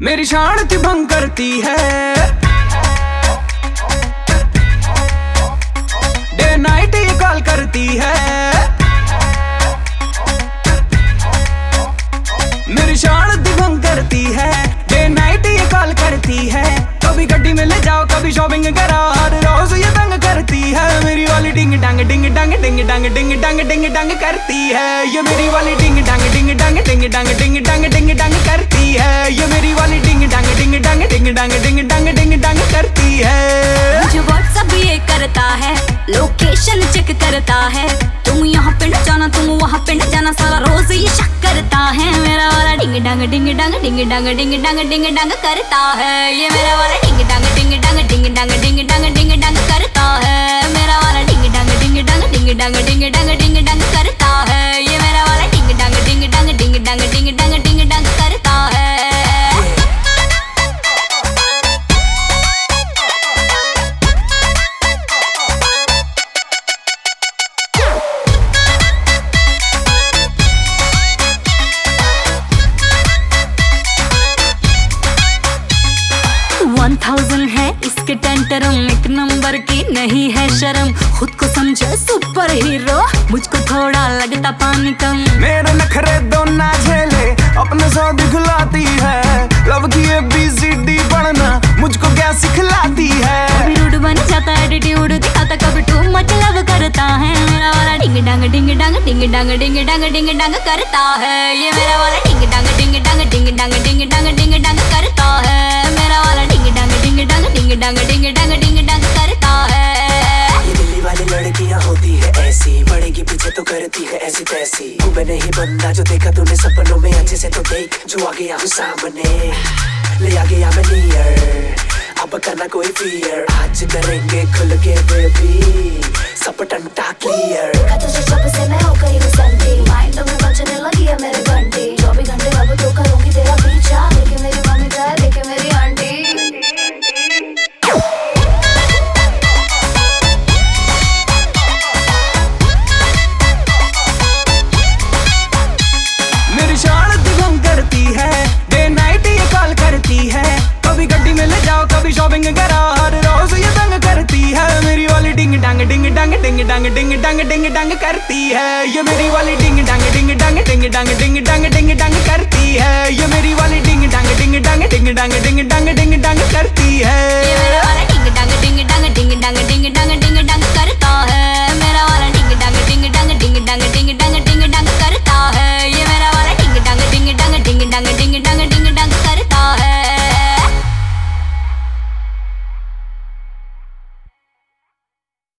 मेरी शांति भंग करती है। डे नाइट ये कॉल करती है। मेरी शांति भंग करती है। डे नाइट ये कॉल करती है। कभी गड्डी में ले जाओ, कभी शॉपिंग कराओ, हर रोज ये तंग करती है। मेरी वाली डिंग डांग डिंग डांग डिंग डांग डिंग डांग डिंग डांग करती है। ये मेरी वाली डिंग डांग डिंग डांग डिंग डांग डिंग डांग डिंग डांग करती है। ये मेरी वाली डिंग डांग डिंग डांग डिंग डांग डिंग डांग डिंग डांग करती है। मुझे व्हाट्सएप ये करता है, लोकेशन चेक करता है। तुम यहाँ पे न जाना, तुम वहाँ पे न जाना, सारा रोज ये शक करता है। मेरा वाला डिंग डांग डिंग डांग डिंग डांग डिंग डांग डिंग डांग करता है। ये मेरा वाला डिंग डांग डिंग डांग डिंग डांग डिंग डांग डिंग डांग करता है। मेरा वाला डिंग डांग डिंग डांग डिंग डांग डिंग डांग डिंग डांग करता है। ये मेरा वाला डिंग डांग डिंग डांग डिंग डांग डिंग डांग डिंग डांग करता है। है इसके टेंटरम, एक नंबर की नहीं है शर्म। खुद को समझे सुपर हीरो, मुझको थोड़ा लगता पानी कम। मेरे नखरे दो ना झेले, अपने सौ दिखलाती है। लव की ABCD पढ़ना मुझको क्या सिखलाती है। कभी रूड बन जाता है, एटीट्यूड दिखाता, कभी टू मच लव करता है। मेरा वाला डिंग डांग डिंग डांग डिंग डांग डिंग डांग डिंग डांग करता है। ये मेरा वाला डिंग डांग डिंग डांग डिंग डांग डिंग डांग डिंग डांग करता है। मेरा वाला डिंग डांग डिंग डांग डिंग डांग डिंग डांग डिंग डांग करता है। ये दिल्ली वाली लड़कियां होती है ऐसी, बढ़ेगी पीछे तो करती है ऐसी तैसी। तू मैंने ही बंदा जो देखा तूने सपनों में, अच्छे से तो देख जो आ गया हूँ सामने, ले आ गया मैं नियर। अब करना कोई फियर, आज करेंगे खुल के बेबी, सब टंटा क्लियर। तुझे जब से मैं हो गई हूँ संती, माइंड में बजने लगी है मेरे घंटी। 24 घंटे अब तो करूँगी तेरा पीछा, देखे मेरी मम्मी जाए, देखे मेरी आंटी। मेरी शांति भंग करती है। डे नाइट ये कॉल करती है। कभी गड्डी में ले जाओ, कभी शॉपिंग कराओ, हर रोज ये तंग करती है। मेरी वाली डिंग डांग डिंग डांग डिंग डांग डिंग डांग डिंग डांग करती है। ये मेरी वाली डिंग डांग डिंग डांग डिंग डांग डिंग